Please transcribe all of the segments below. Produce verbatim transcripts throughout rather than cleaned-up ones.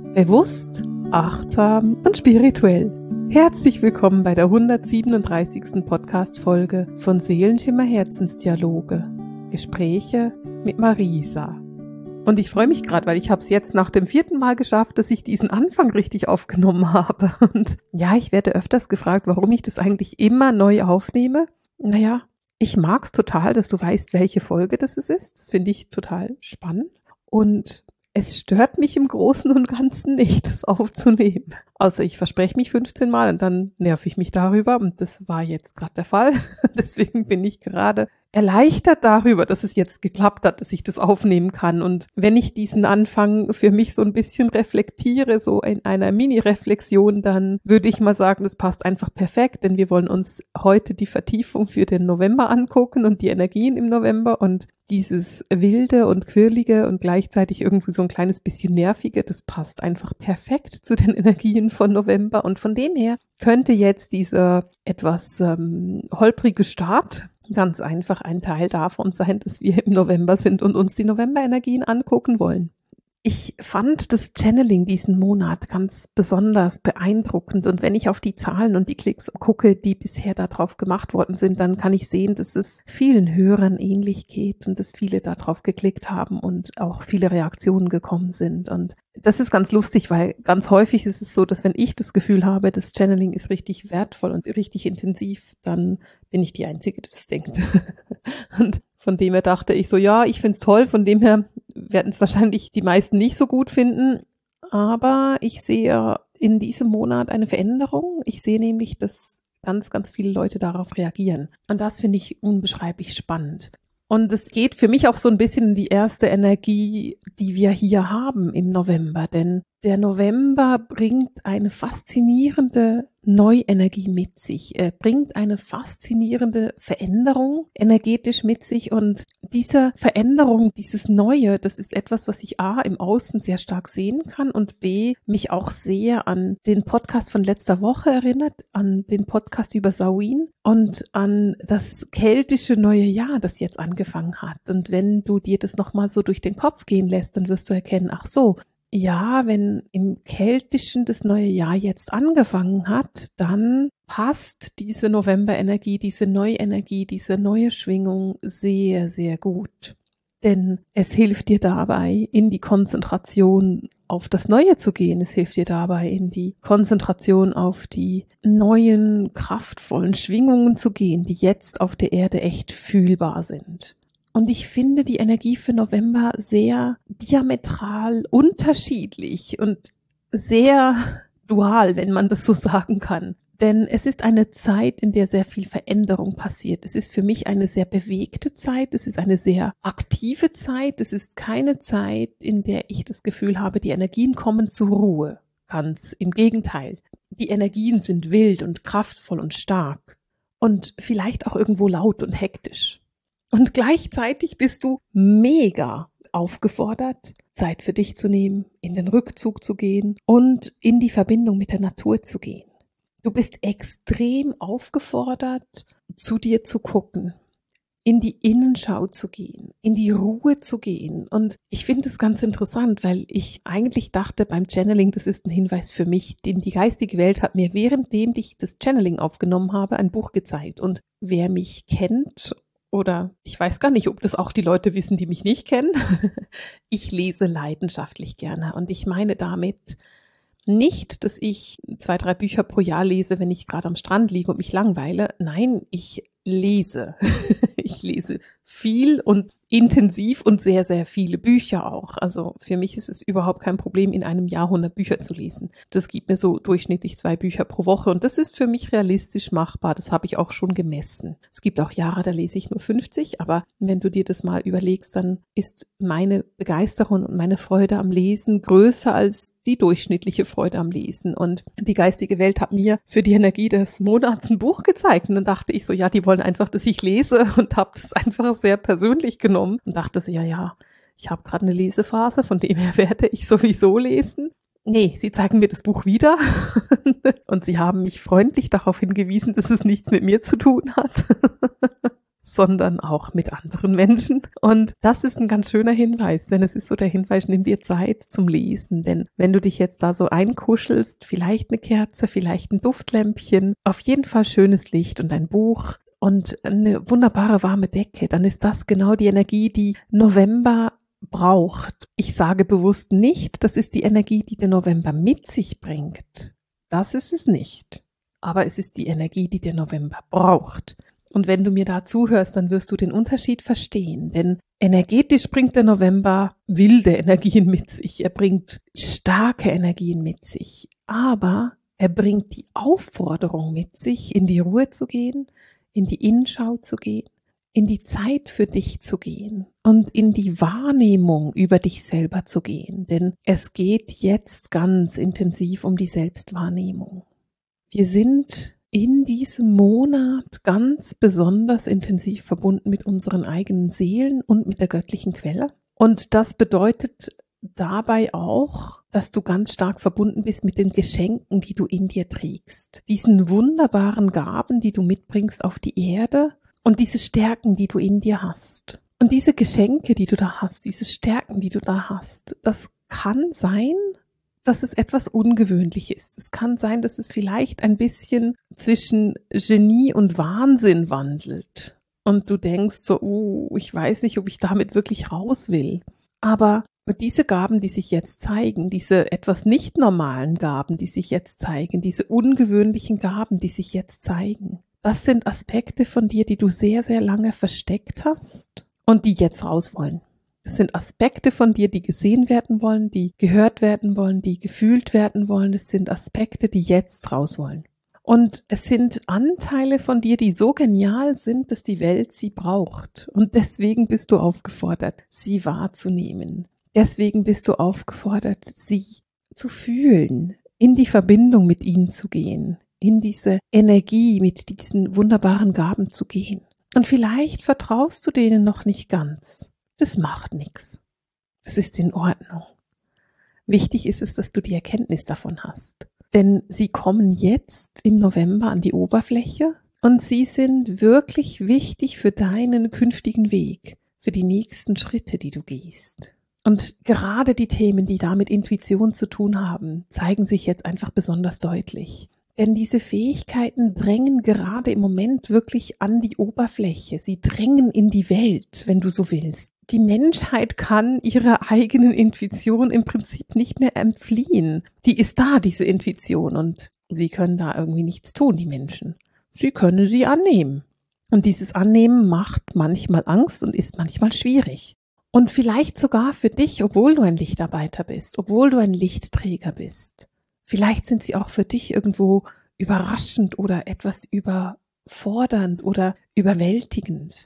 Bewusst, achtsam und spirituell. Herzlich willkommen bei der hundertsiebenunddreißigsten Podcast-Folge von Seelenschimmer Herzensdialoge. Gespräche mit Marisa. Und ich freue mich gerade, weil ich habe es jetzt nach dem vierten Mal geschafft, dass ich diesen Anfang richtig aufgenommen habe. Und ja, ich werde öfters gefragt, warum ich das eigentlich immer neu aufnehme. Naja, ich mag es total, dass du weißt, welche Folge das ist. Das finde ich total spannend. Und es stört mich im Großen und Ganzen nicht, das aufzunehmen. Also ich verspreche mich fünfzehn Mal und dann nerv ich mich darüber. Und das war jetzt gerade der Fall. Deswegen bin ich gerade erleichtert darüber, dass es jetzt geklappt hat, dass ich das aufnehmen kann. Und wenn ich diesen Anfang für mich so ein bisschen reflektiere, so in einer Mini-Reflexion, dann würde ich mal sagen, das passt einfach perfekt, denn wir wollen uns heute die Vertiefung für den November angucken und die Energien im November und dieses wilde und quirlige und gleichzeitig irgendwie so ein kleines bisschen nervige, das passt einfach perfekt zu den Energien von November. Und von dem her könnte jetzt dieser etwas ähm, holprige Start ganz einfach ein Teil davon sein, dass wir im November sind und uns die Novemberenergien angucken wollen. Ich fand das Channeling diesen Monat ganz besonders beeindruckend und wenn ich auf die Zahlen und die Klicks gucke, die bisher darauf gemacht worden sind, dann kann ich sehen, dass es vielen Hörern ähnlich geht und dass viele darauf geklickt haben und auch viele Reaktionen gekommen sind. Und das ist ganz lustig, weil ganz häufig ist es so, dass wenn ich das Gefühl habe, das Channeling ist richtig wertvoll und richtig intensiv, dann bin ich die Einzige, die das denkt. Und von dem her dachte ich so, ja, ich find's toll, von dem her werden es wahrscheinlich die meisten nicht so gut finden, aber ich sehe in diesem Monat eine Veränderung. Ich sehe nämlich, dass ganz, ganz viele Leute darauf reagieren. Und das finde ich unbeschreiblich spannend. Und es geht für mich auch so ein bisschen in die erste Energie, die wir hier haben im November, denn der November bringt eine faszinierende Neuenergie mit sich. Er bringt eine faszinierende Veränderung energetisch mit sich und diese Veränderung, dieses Neue, das ist etwas, was ich A, im Außen sehr stark sehen kann und B, mich auch sehr an den Podcast von letzter Woche erinnert, an den Podcast über Samhain und an das keltische neue Jahr, das jetzt angefangen hat. Und wenn du dir das nochmal so durch den Kopf gehen lässt, dann wirst du erkennen, ach so, ja, wenn im Keltischen das neue Jahr jetzt angefangen hat, dann passt diese Novemberenergie, diese Neuenergie, diese neue Schwingung sehr, sehr gut. Denn es hilft dir dabei, in die Konzentration auf das Neue zu gehen. Es hilft dir dabei, in die Konzentration auf die neuen, kraftvollen Schwingungen zu gehen, die jetzt auf der Erde echt fühlbar sind. Und ich finde die Energie für November sehr diametral unterschiedlich und sehr dual, wenn man das so sagen kann. Denn es ist eine Zeit, in der sehr viel Veränderung passiert. Es ist für mich eine sehr bewegte Zeit. Es ist eine sehr aktive Zeit. Es ist keine Zeit, in der ich das Gefühl habe, die Energien kommen zur Ruhe. Ganz im Gegenteil. Die Energien sind wild und kraftvoll und stark. Und vielleicht auch irgendwo laut und hektisch. Und gleichzeitig bist du mega aufgefordert, Zeit für dich zu nehmen, in den Rückzug zu gehen und in die Verbindung mit der Natur zu gehen. Du bist extrem aufgefordert, zu dir zu gucken, in die Innenschau zu gehen, in die Ruhe zu gehen. Und ich finde es ganz interessant, weil ich eigentlich dachte beim Channeling, das ist ein Hinweis für mich, denn die geistige Welt hat mir, währenddem ich das Channeling aufgenommen habe, ein Buch gezeigt. Und wer mich kennt, oder ich weiß gar nicht, ob das auch die Leute wissen, die mich nicht kennen. Ich lese leidenschaftlich gerne und ich meine damit nicht, dass ich zwei, drei Bücher pro Jahr lese, wenn ich gerade am Strand liege und mich langweile. Nein, ich lese. Ich lese viel und intensiv und sehr, sehr viele Bücher auch. Also für mich ist es überhaupt kein Problem, in einem Jahr hundert Bücher zu lesen. Das gibt mir so durchschnittlich zwei Bücher pro Woche und das ist für mich realistisch machbar. Das habe ich auch schon gemessen. Es gibt auch Jahre, da lese ich nur fünfzig, aber wenn du dir das mal überlegst, dann ist meine Begeisterung und meine Freude am Lesen größer als die durchschnittliche Freude am Lesen. Und die geistige Welt hat mir für die Energie des Monats ein Buch gezeigt und dann dachte ich so, ja, die wollen einfach, dass ich lese und habe das einfach sehr persönlich genommen und dachte so, ja, ja, ich habe gerade eine Lesephase, von dem her werde ich sowieso lesen. Nee, sie zeigen mir das Buch wieder und sie haben mich freundlich darauf hingewiesen, dass es nichts mit mir zu tun hat. sondern auch mit anderen Menschen. Und das ist ein ganz schöner Hinweis, denn es ist so der Hinweis, nimm dir Zeit zum Lesen. Denn wenn du dich jetzt da so einkuschelst, vielleicht eine Kerze, vielleicht ein Duftlämpchen, auf jeden Fall schönes Licht und ein Buch und eine wunderbare warme Decke, dann ist das genau die Energie, die November braucht. Ich sage bewusst nicht, das ist die Energie, die der November mit sich bringt. Das ist es nicht. Aber es ist die Energie, die der November braucht. Und wenn du mir da zuhörst, dann wirst du den Unterschied verstehen. Denn energetisch bringt der November wilde Energien mit sich. Er bringt starke Energien mit sich. Aber er bringt die Aufforderung mit sich, in die Ruhe zu gehen, in die Innenschau zu gehen, in die Zeit für dich zu gehen und in die Wahrnehmung über dich selber zu gehen. Denn es geht jetzt ganz intensiv um die Selbstwahrnehmung. Wir sind in diesem Monat ganz besonders intensiv verbunden mit unseren eigenen Seelen und mit der göttlichen Quelle. Und das bedeutet dabei auch, dass du ganz stark verbunden bist mit den Geschenken, die du in dir trägst. Diesen wunderbaren Gaben, die du mitbringst auf die Erde und diese Stärken, die du in dir hast. Und diese Geschenke, die du da hast, diese Stärken, die du da hast, das kann sein, dass es etwas ungewöhnlich ist. Es kann sein, dass es vielleicht ein bisschen zwischen Genie und Wahnsinn wandelt. Und du denkst so, oh, ich weiß nicht, ob ich damit wirklich raus will. Aber diese Gaben, die sich jetzt zeigen, diese etwas nicht normalen Gaben, die sich jetzt zeigen, diese ungewöhnlichen Gaben, die sich jetzt zeigen, das sind Aspekte von dir, die du sehr, sehr lange versteckt hast und die jetzt raus wollen. Das sind Aspekte von dir, die gesehen werden wollen, die gehört werden wollen, die gefühlt werden wollen. Es sind Aspekte, die jetzt raus wollen. Und es sind Anteile von dir, die so genial sind, dass die Welt sie braucht. Und deswegen bist du aufgefordert, sie wahrzunehmen. Deswegen bist du aufgefordert, sie zu fühlen, in die Verbindung mit ihnen zu gehen, in diese Energie mit diesen wunderbaren Gaben zu gehen. Und vielleicht vertraust du denen noch nicht ganz. Das macht nichts. Das ist in Ordnung. Wichtig ist es, dass du die Erkenntnis davon hast. Denn sie kommen jetzt im November an die Oberfläche und sie sind wirklich wichtig für deinen künftigen Weg, für die nächsten Schritte, die du gehst. Und gerade die Themen, die da mit Intuition zu tun haben, zeigen sich jetzt einfach besonders deutlich. Denn diese Fähigkeiten drängen gerade im Moment wirklich an die Oberfläche. Sie drängen in die Welt, wenn du so willst. Die Menschheit kann ihrer eigenen Intuition im Prinzip nicht mehr entfliehen. Die ist da, diese Intuition, und sie können da irgendwie nichts tun, die Menschen. Sie können sie annehmen. Und dieses Annehmen macht manchmal Angst und ist manchmal schwierig. Und vielleicht sogar für dich, obwohl du ein Lichtarbeiter bist, obwohl du ein Lichtträger bist. Vielleicht sind sie auch für dich irgendwo überraschend oder etwas überfordernd oder überwältigend.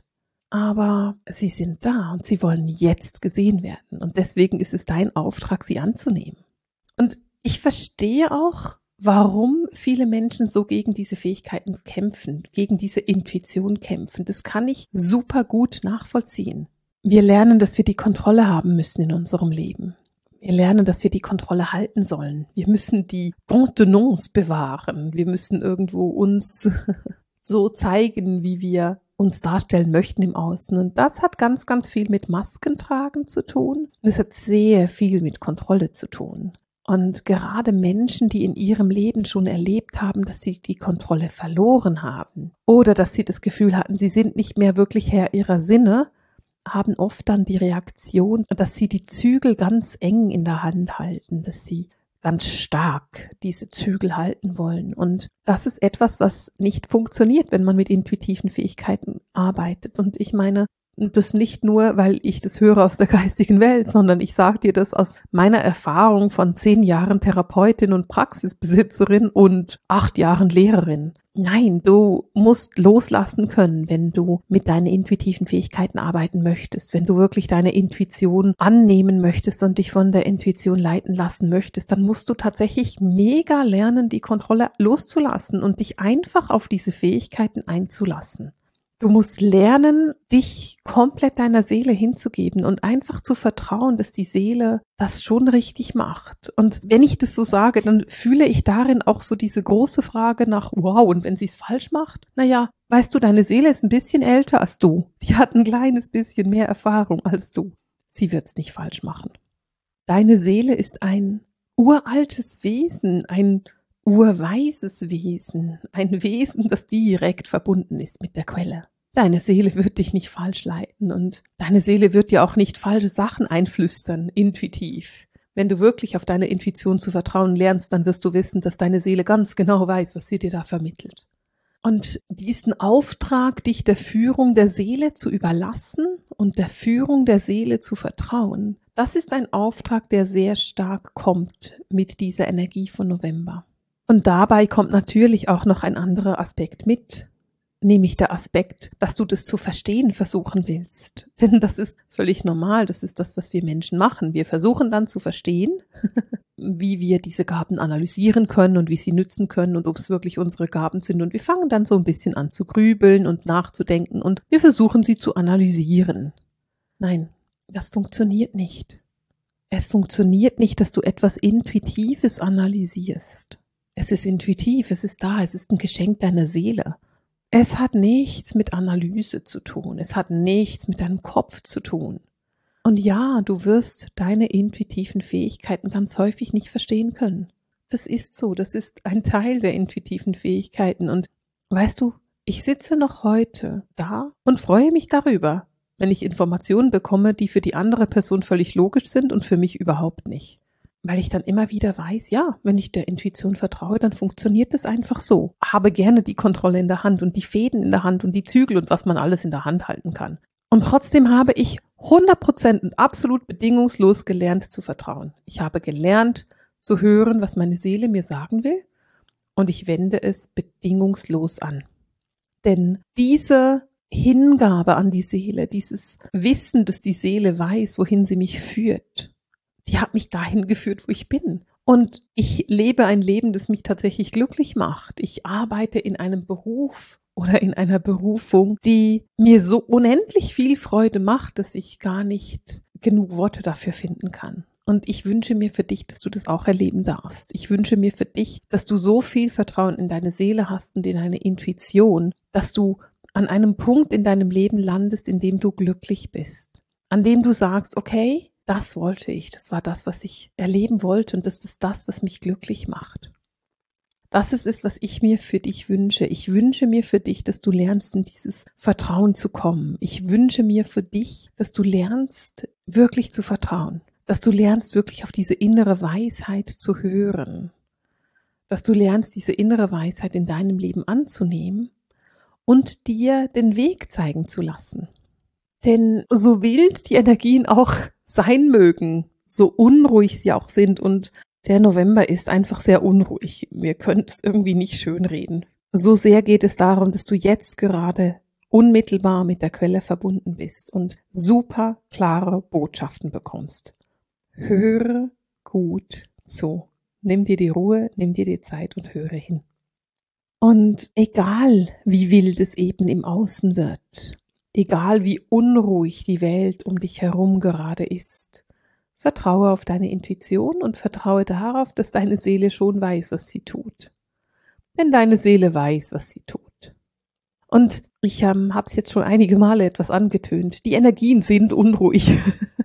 Aber sie sind da und sie wollen jetzt gesehen werden. Und deswegen ist es dein Auftrag, sie anzunehmen. Und ich verstehe auch, warum viele Menschen so gegen diese Fähigkeiten kämpfen, gegen diese Intuition kämpfen. Das kann ich super gut nachvollziehen. Wir lernen, dass wir die Kontrolle haben müssen in unserem Leben. Wir lernen, dass wir die Kontrolle halten sollen. Wir müssen die Contenance bewahren. Wir müssen irgendwo uns so zeigen, wie wir uns darstellen möchten im Außen. Und das hat ganz, ganz viel mit Maskentragen zu tun. Es hat sehr viel mit Kontrolle zu tun. Und gerade Menschen, die in ihrem Leben schon erlebt haben, dass sie die Kontrolle verloren haben oder dass sie das Gefühl hatten, sie sind nicht mehr wirklich Herr ihrer Sinne, haben oft dann die Reaktion, dass sie die Zügel ganz eng in der Hand halten, dass sie ganz stark diese Zügel halten wollen. Und das ist etwas, was nicht funktioniert, wenn man mit intuitiven Fähigkeiten arbeitet. Und ich meine, das nicht nur, weil ich das höre aus der geistigen Welt, sondern ich sage dir das aus meiner Erfahrung von zehn Jahren Therapeutin und Praxisbesitzerin und acht Jahren Lehrerin. Nein, du musst loslassen können, wenn du mit deinen intuitiven Fähigkeiten arbeiten möchtest. Wenn du wirklich deine Intuition annehmen möchtest und dich von der Intuition leiten lassen möchtest, dann musst du tatsächlich mega lernen, die Kontrolle loszulassen und dich einfach auf diese Fähigkeiten einzulassen. Du musst lernen, dich komplett deiner Seele hinzugeben und einfach zu vertrauen, dass die Seele das schon richtig macht. Und wenn ich das so sage, dann fühle ich darin auch so diese große Frage nach, wow, und wenn sie es falsch macht? Naja, weißt du, deine Seele ist ein bisschen älter als du. Die hat ein kleines bisschen mehr Erfahrung als du. Sie wird es nicht falsch machen. Deine Seele ist ein uraltes Wesen, ein urweises Wesen, ein Wesen, das direkt verbunden ist mit der Quelle. Deine Seele wird dich nicht falsch leiten und deine Seele wird dir auch nicht falsche Sachen einflüstern, intuitiv. Wenn du wirklich auf deine Intuition zu vertrauen lernst, dann wirst du wissen, dass deine Seele ganz genau weiß, was sie dir da vermittelt. Und diesen Auftrag, dich der Führung der Seele zu überlassen und der Führung der Seele zu vertrauen, das ist ein Auftrag, der sehr stark kommt mit dieser Energie von November. Und dabei kommt natürlich auch noch ein anderer Aspekt mit, nämlich der Aspekt, dass du das zu verstehen versuchen willst. Denn das ist völlig normal, das ist das, was wir Menschen machen. Wir versuchen dann zu verstehen, wie wir diese Gaben analysieren können und wie sie nützen können und ob es wirklich unsere Gaben sind. Und wir fangen dann so ein bisschen an zu grübeln und nachzudenken und wir versuchen sie zu analysieren. Nein, das funktioniert nicht. Es funktioniert nicht, dass du etwas Intuitives analysierst. Es ist intuitiv, es ist da, es ist ein Geschenk deiner Seele. Es hat nichts mit Analyse zu tun, es hat nichts mit deinem Kopf zu tun. Und ja, du wirst deine intuitiven Fähigkeiten ganz häufig nicht verstehen können. Das ist so, das ist ein Teil der intuitiven Fähigkeiten. Und weißt du, ich sitze noch heute da und freue mich darüber, wenn ich Informationen bekomme, die für die andere Person völlig logisch sind und für mich überhaupt nicht. Weil ich dann immer wieder weiß, ja, wenn ich der Intuition vertraue, dann funktioniert es einfach so. Habe gerne die Kontrolle in der Hand und die Fäden in der Hand und die Zügel und was man alles in der Hand halten kann. Und trotzdem habe ich hundert Prozent und absolut bedingungslos gelernt zu vertrauen. Ich habe gelernt zu hören, was meine Seele mir sagen will und ich wende es bedingungslos an. Denn diese Hingabe an die Seele, dieses Wissen, dass die Seele weiß, wohin sie mich führt, die hat mich dahin geführt, wo ich bin. Und ich lebe ein Leben, das mich tatsächlich glücklich macht. Ich arbeite in einem Beruf oder in einer Berufung, die mir so unendlich viel Freude macht, dass ich gar nicht genug Worte dafür finden kann. Und ich wünsche mir für dich, dass du das auch erleben darfst. Ich wünsche mir für dich, dass du so viel Vertrauen in deine Seele hast und in deine Intuition, dass du an einem Punkt in deinem Leben landest, in dem du glücklich bist. An dem du sagst, okay, das wollte ich, das war das, was ich erleben wollte und das ist das, was mich glücklich macht. Das ist es, was ich mir für dich wünsche. Ich wünsche mir für dich, dass du lernst, in dieses Vertrauen zu kommen. Ich wünsche mir für dich, dass du lernst, wirklich zu vertrauen. Dass du lernst, wirklich auf diese innere Weisheit zu hören. Dass du lernst, diese innere Weisheit in deinem Leben anzunehmen und dir den Weg zeigen zu lassen. Denn so wild die Energien auch sein mögen, so unruhig sie auch sind und der November ist einfach sehr unruhig. Wir können es irgendwie nicht schönreden. So sehr geht es darum, dass du jetzt gerade unmittelbar mit der Quelle verbunden bist und super klare Botschaften bekommst. Höre gut zu. Nimm dir die Ruhe, nimm dir die Zeit und höre hin. Und egal, wie wild es eben im Außen wird, egal wie unruhig die Welt um dich herum gerade ist, vertraue auf deine Intuition und vertraue darauf, dass deine Seele schon weiß, was sie tut. Denn deine Seele weiß, was sie tut. Und ich ähm, habe es jetzt schon einige Male etwas angetönt. Die Energien sind unruhig.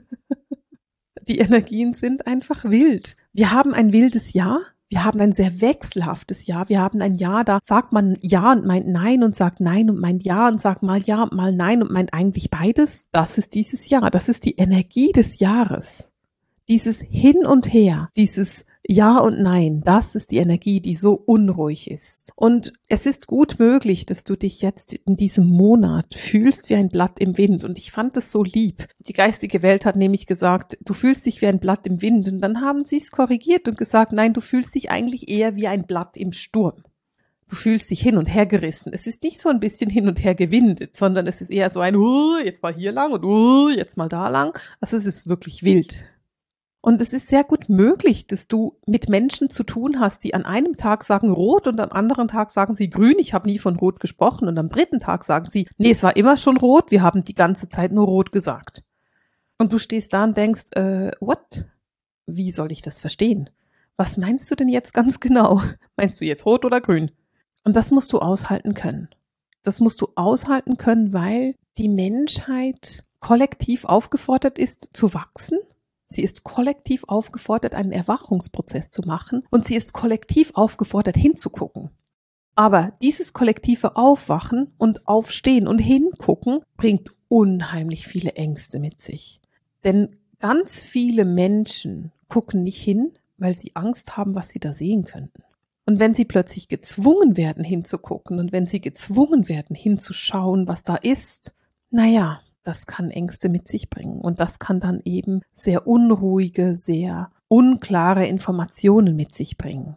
Die Energien sind einfach wild. Wir haben ein wildes Jahr. Wir haben ein sehr wechselhaftes Jahr. Wir haben ein Jahr, da sagt man Ja und meint Nein und sagt Nein und meint Ja und sagt mal Ja und mal Nein und meint eigentlich beides. Das ist dieses Jahr. Das ist die Energie des Jahres. Dieses Hin und Her, dieses Ja und Nein, das ist die Energie, die so unruhig ist. Und es ist gut möglich, dass du dich jetzt in diesem Monat fühlst wie ein Blatt im Wind. Und ich fand es so lieb. Die geistige Welt hat nämlich gesagt, du fühlst dich wie ein Blatt im Wind. Und dann haben sie es korrigiert und gesagt, nein, du fühlst dich eigentlich eher wie ein Blatt im Sturm. Du fühlst dich hin und her gerissen. Es ist nicht so ein bisschen hin und her gewindet, sondern es ist eher so ein, uh, jetzt mal hier lang und uh, jetzt mal da lang. Also es ist wirklich wild. Und es ist sehr gut möglich, dass du mit Menschen zu tun hast, die an einem Tag sagen rot und am anderen Tag sagen sie grün. Ich habe nie von rot gesprochen. Und am dritten Tag sagen sie, nee, es war immer schon rot. Wir haben die ganze Zeit nur rot gesagt. Und du stehst da und denkst, äh, what? Wie soll ich das verstehen? Was meinst du denn jetzt ganz genau? Meinst du jetzt rot oder grün? Und das musst du aushalten können. Das musst du aushalten können, weil die Menschheit kollektiv aufgefordert ist zu wachsen. Sie ist kollektiv aufgefordert, einen Erwachungsprozess zu machen und sie ist kollektiv aufgefordert, hinzugucken. Aber dieses kollektive Aufwachen und Aufstehen und Hingucken bringt unheimlich viele Ängste mit sich. Denn ganz viele Menschen gucken nicht hin, weil sie Angst haben, was sie da sehen könnten. Und wenn sie plötzlich gezwungen werden, hinzugucken und wenn sie gezwungen werden, hinzuschauen, was da ist, naja, das kann Ängste mit sich bringen und das kann dann eben sehr unruhige, sehr unklare Informationen mit sich bringen.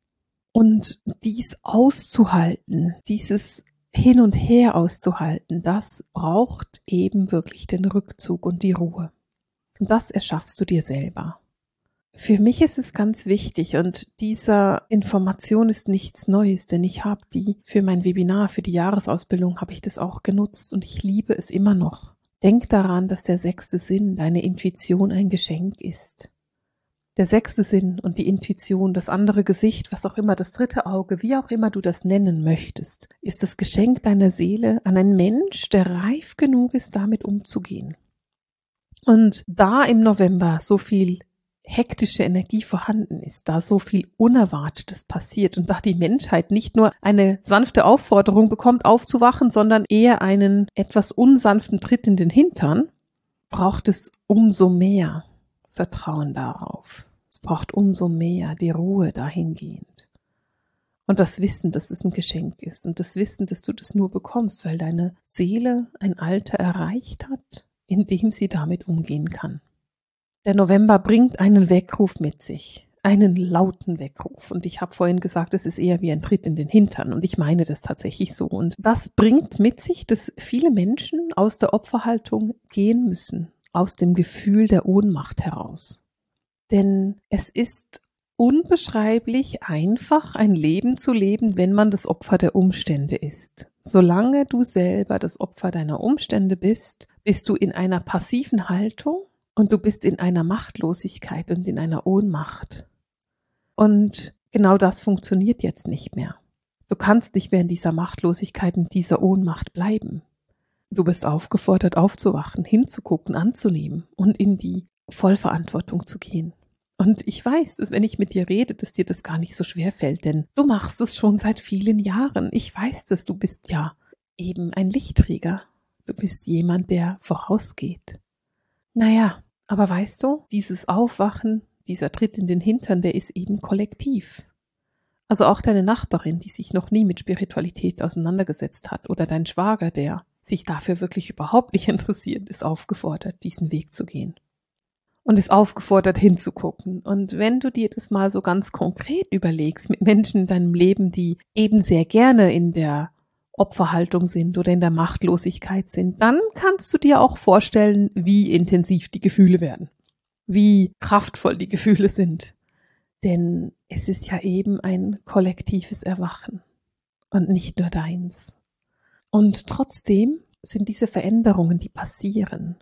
Und dies auszuhalten, dieses Hin und Her auszuhalten, das braucht eben wirklich den Rückzug und die Ruhe. Und das erschaffst du dir selber. Für mich ist es ganz wichtig und diese Information ist nichts Neues, denn ich habe die für mein Webinar, für die Jahresausbildung habe ich das auch genutzt und ich liebe es immer noch. Denk daran, dass der sechste Sinn, deine Intuition, ein Geschenk ist. Der sechste Sinn und die Intuition, das andere Gesicht, was auch immer, das dritte Auge, wie auch immer du das nennen möchtest, ist das Geschenk deiner Seele an einen Mensch, der reif genug ist, damit umzugehen. Und da im November so viel hektische Energie vorhanden ist, da so viel Unerwartetes passiert und da die Menschheit nicht nur eine sanfte Aufforderung bekommt, aufzuwachen, sondern eher einen etwas unsanften Tritt in den Hintern, braucht es umso mehr Vertrauen darauf. Es braucht umso mehr die Ruhe dahingehend. Und das Wissen, dass es ein Geschenk ist und das Wissen, dass du das nur bekommst, weil deine Seele ein Alter erreicht hat, in dem sie damit umgehen kann. Der November bringt einen Weckruf mit sich, einen lauten Weckruf. Und ich habe vorhin gesagt, es ist eher wie ein Tritt in den Hintern. Und ich meine das tatsächlich so. Und das bringt mit sich, dass viele Menschen aus der Opferhaltung gehen müssen, aus dem Gefühl der Ohnmacht heraus. Denn es ist unbeschreiblich einfach, ein Leben zu leben, wenn man das Opfer der Umstände ist. Solange du selber das Opfer deiner Umstände bist, bist du in einer passiven Haltung. Und du bist in einer Machtlosigkeit und in einer Ohnmacht. Und genau das funktioniert jetzt nicht mehr. Du kannst nicht mehr in dieser Machtlosigkeit und dieser Ohnmacht bleiben. Du bist aufgefordert, aufzuwachen, hinzugucken, anzunehmen und in die Vollverantwortung zu gehen. Und ich weiß, dass wenn ich mit dir rede, dass dir das gar nicht so schwer fällt, denn du machst es schon seit vielen Jahren. Ich weiß, dass du bist ja eben ein Lichtträger. Du bist jemand, der vorausgeht. Naja, aber weißt du, dieses Aufwachen, dieser Tritt in den Hintern, der ist eben kollektiv. Also auch deine Nachbarin, die sich noch nie mit Spiritualität auseinandergesetzt hat, oder dein Schwager, der sich dafür wirklich überhaupt nicht interessiert, ist aufgefordert, diesen Weg zu gehen. Und ist aufgefordert, hinzugucken. Und wenn du dir das mal so ganz konkret überlegst, mit Menschen in deinem Leben, die eben sehr gerne in der Opferhaltung sind oder in der Machtlosigkeit sind, dann kannst du dir auch vorstellen, wie intensiv die Gefühle werden, wie kraftvoll die Gefühle sind. Denn es ist ja eben ein kollektives Erwachen und nicht nur deins. Und trotzdem sind diese Veränderungen, die passieren,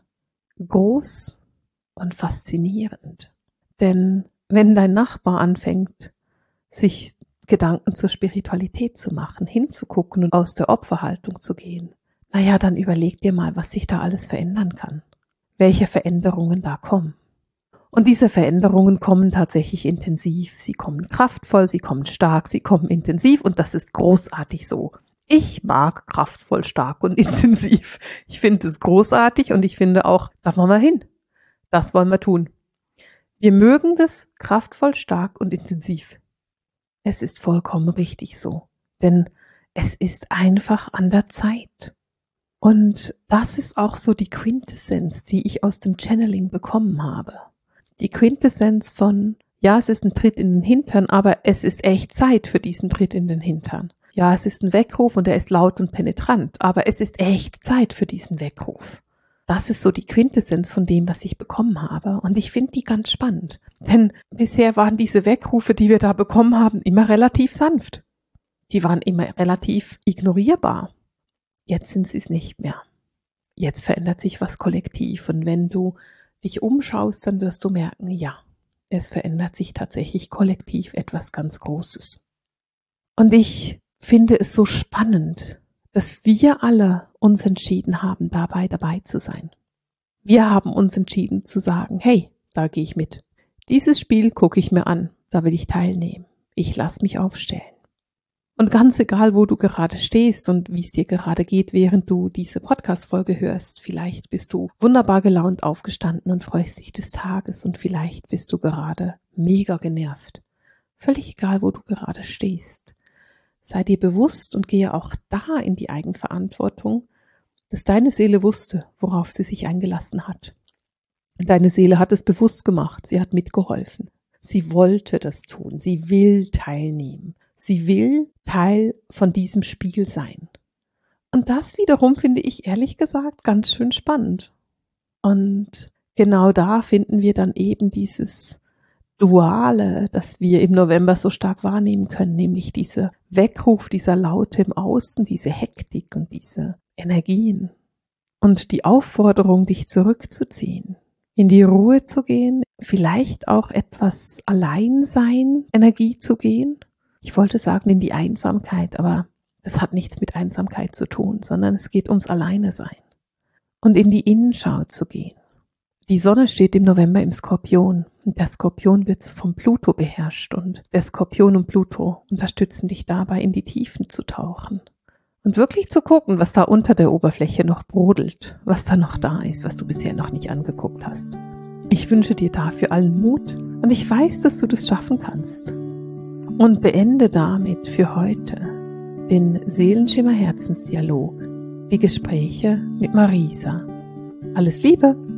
groß und faszinierend. Denn wenn dein Nachbar anfängt, sich Gedanken zur Spiritualität zu machen, hinzugucken und aus der Opferhaltung zu gehen, naja, dann überleg dir mal, was sich da alles verändern kann. Welche Veränderungen da kommen. Und diese Veränderungen kommen tatsächlich intensiv. Sie kommen kraftvoll, sie kommen stark, sie kommen intensiv und das ist großartig so. Ich mag kraftvoll, stark und intensiv. Ich finde es großartig und ich finde auch, da wollen wir hin. Das wollen wir tun. Wir mögen das kraftvoll, stark und intensiv. Es ist vollkommen richtig so, denn es ist einfach an der Zeit. Und das ist auch so die Quintessenz, die ich aus dem Channeling bekommen habe. Die Quintessenz von, ja, es ist ein Tritt in den Hintern, aber es ist echt Zeit für diesen Tritt in den Hintern. Ja, es ist ein Weckruf und er ist laut und penetrant, aber es ist echt Zeit für diesen Weckruf. Das ist so die Quintessenz von dem, was ich bekommen habe. Und ich finde die ganz spannend. Denn bisher waren diese Weckrufe, die wir da bekommen haben, immer relativ sanft. Die waren immer relativ ignorierbar. Jetzt sind sie es nicht mehr. Jetzt verändert sich was kollektiv. Und wenn du dich umschaust, dann wirst du merken, ja, es verändert sich tatsächlich kollektiv etwas ganz Großes. Und ich finde es so spannend, dass wir alle uns entschieden haben, dabei dabei zu sein. Wir haben uns entschieden zu sagen, hey, da gehe ich mit. Dieses Spiel gucke ich mir an, da will ich teilnehmen. Ich lasse mich aufstellen. Und ganz egal, wo du gerade stehst und wie es dir gerade geht, während du diese Podcast-Folge hörst, vielleicht bist du wunderbar gelaunt aufgestanden und freust dich des Tages und vielleicht bist du gerade mega genervt. Völlig egal, wo du gerade stehst. Sei dir bewusst und gehe auch da in die Eigenverantwortung, dass deine Seele wusste, worauf sie sich eingelassen hat. Deine Seele hat es bewusst gemacht, sie hat mitgeholfen. Sie wollte das tun, sie will teilnehmen. Sie will Teil von diesem Spiel sein. Und das wiederum finde ich ehrlich gesagt ganz schön spannend. Und genau da finden wir dann eben dieses Duale, das wir im November so stark wahrnehmen können, nämlich dieser Weckruf, dieser Laute im Außen, diese Hektik und diese Energien. Und die Aufforderung, dich zurückzuziehen, in die Ruhe zu gehen, vielleicht auch etwas Alleinsein, Energie zu gehen. Ich wollte sagen in die Einsamkeit, aber das hat nichts mit Einsamkeit zu tun, sondern es geht ums Alleinesein. Und in die Innenschau zu gehen. Die Sonne steht im November im Skorpion und der Skorpion wird vom Pluto beherrscht und der Skorpion und Pluto unterstützen dich dabei, in die Tiefen zu tauchen und wirklich zu gucken, was da unter der Oberfläche noch brodelt, was da noch da ist, was du bisher noch nicht angeguckt hast. Ich wünsche dir dafür allen Mut und ich weiß, dass du das schaffen kannst. Und beende damit für heute den Seelenschimmer Herzensdialog, die Gespräche mit Marisa. Alles Liebe!